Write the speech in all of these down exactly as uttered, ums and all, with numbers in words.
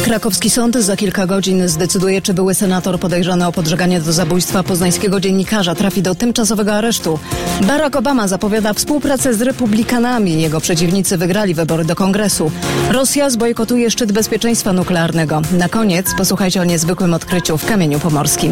Krakowski sąd za kilka godzin zdecyduje, czy były senator podejrzany o podżeganie do zabójstwa poznańskiego dziennikarza trafi do tymczasowego aresztu. Barack Obama zapowiada współpracę z republikanami. Jego przeciwnicy wygrali wybory do Kongresu. Rosja zbojkotuje szczyt bezpieczeństwa nuklearnego. Na koniec posłuchajcie o niezwykłym odkryciu w Kamieniu Pomorskim.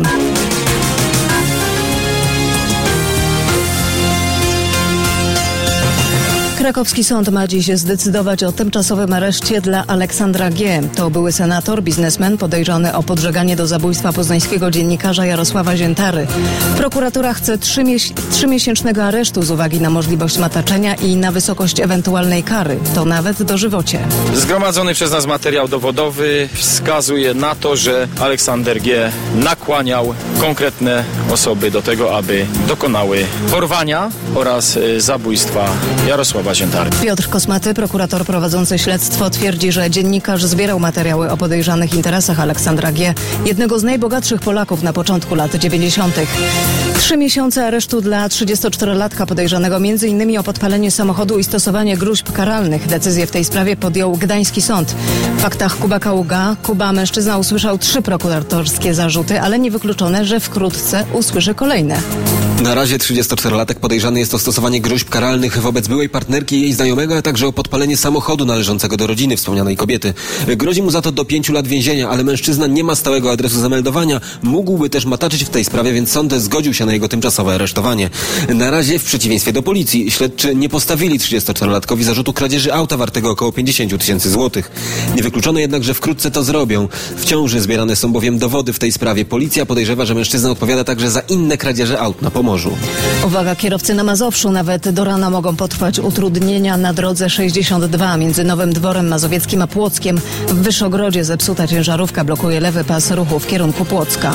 Krakowski sąd ma dziś zdecydować o tymczasowym areszcie dla Aleksandra G. To były senator, biznesmen podejrzany o podżeganie do zabójstwa poznańskiego dziennikarza Jarosława Ziętary. Prokuratura chce trzymies- trzymiesięcznego aresztu z uwagi na możliwość mataczenia i na wysokość ewentualnej kary. To nawet dożywocie. Zgromadzony przez nas materiał dowodowy wskazuje na to, że Aleksander G. nakłaniał konkretne osoby do tego, aby dokonały porwania oraz y, zabójstwa Jarosława Ziętary. Piotr Kosmaty, prokurator prowadzący śledztwo, twierdzi, że dziennikarz zbierał materiały o podejrzanych interesach Aleksandra G., jednego z najbogatszych Polaków na początku lat dziewięćdziesiątych. Trzy miesiące aresztu dla trzydziestoczterolatka podejrzanego m.in. o podpalenie samochodu i stosowanie gróźb karalnych. Decyzję w tej sprawie podjął gdański sąd. W faktach Kuba Kaługa, Kuba mężczyzna usłyszał trzy prokuratorskie zarzuty, ale niewykluczone, że wkrótce usłyszy kolejne. Na razie trzydziestoczterolatek podejrzany jest o stosowanie gróźb karalnych wobec byłej partnerki i jej znajomego, a także o podpalenie samochodu należącego do rodziny wspomnianej kobiety. Grozi mu za to do pięciu lat więzienia, ale mężczyzna nie ma stałego adresu zameldowania. Mógłby też mataczyć w tej sprawie, więc sąd zgodził się na jego tymczasowe aresztowanie. Na razie, w przeciwieństwie do policji, śledczy nie postawili trzydziestoczterolatkowi zarzutu kradzieży auta wartego około pięćdziesiąt tysięcy złotych. Niewykluczone jednak, że wkrótce to zrobią. Wciąż zbierane są bowiem dowody w tej sprawie. Policja podejrzewa, że mężczyzna odpowiada także za inne kradzieże aut na Pomorzu. Uwaga, kierowcy na Mazowszu nawet do rana mogą potrwać utrudnienia na drodze sześćdziesiąt dwa między Nowym Dworem Mazowieckim a Płockiem. W Wyszogrodzie zepsuta ciężarówka blokuje lewy pas ruchu w kierunku Płocka.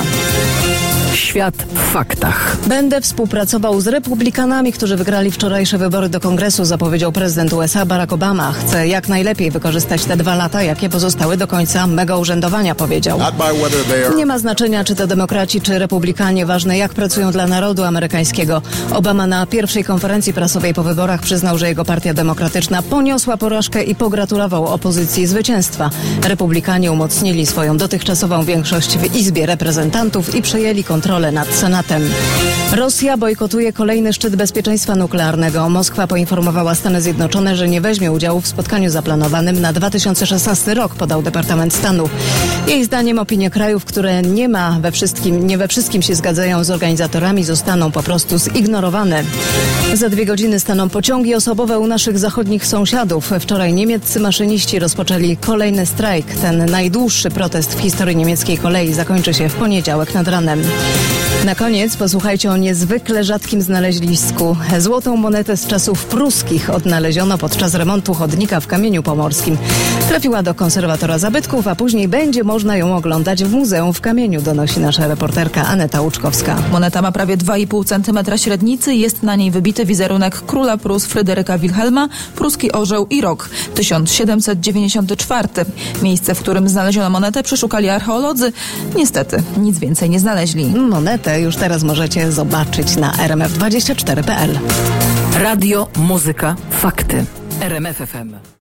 Świat w faktach. Będę współpracował z republikanami, którzy wygrali wczorajsze wybory do Kongresu, zapowiedział prezydent U S A Barack Obama. Chce jak najlepiej wykorzystać te dwa lata, jakie pozostały do końca mego urzędowania, powiedział. Nie ma znaczenia, czy to demokraci, czy republikanie. Ważne, jak pracują dla narodu amerykańskiego. Obama na pierwszej konferencji prasowej po wyborach przyznał, że jego partia demokratyczna poniosła porażkę i pogratulował opozycji zwycięstwa. Republikanie umocnili swoją dotychczasową większość w Izbie Reprezentantów i przejęli kontrolę nad Senatem. Rosja bojkotuje kolejny szczyt bezpieczeństwa nuklearnego. Moskwa poinformowała Stany Zjednoczone, że nie weźmie udziału w spotkaniu zaplanowanym na dwa tysiące szesnasty rok, podał Departament Stanu. Jej zdaniem opinie krajów, które nie ma we wszystkim, nie we wszystkim się zgadzają z organizatorami, zostaną po prostu zignorowane. Za dwie godziny staną pociągi osobowe u naszych zachodnich sąsiadów. Wczoraj niemieccy maszyniści rozpoczęli kolejny strajk. Ten najdłuższy protest w historii niemieckiej kolei zakończy się w poniedziałek nad ranem. Na koniec posłuchajcie o niezwykle rzadkim znalezisku. Złotą monetę z czasów pruskich odnaleziono podczas remontu chodnika w Kamieniu Pomorskim. Trafiła do konserwatora zabytków, a później będzie można ją oglądać w muzeum w Kamieniu, donosi nasza reporterka Aneta Łuczkowska. Moneta ma prawie dwa i pół centymetra średnicy. Jest na niej wybity wizerunek króla Prus Fryderyka Wilhelma, pruski orzeł i rok tysiąc siedemset dziewięćdziesiąty czwarty. Miejsce, w którym znaleziono monetę, przeszukali archeolodzy. Niestety nic więcej nie znaleźli. Monetę już teraz możecie zobaczyć na r m f dwadzieścia cztery kropka p l. Radio, muzyka, fakty. R M F F M.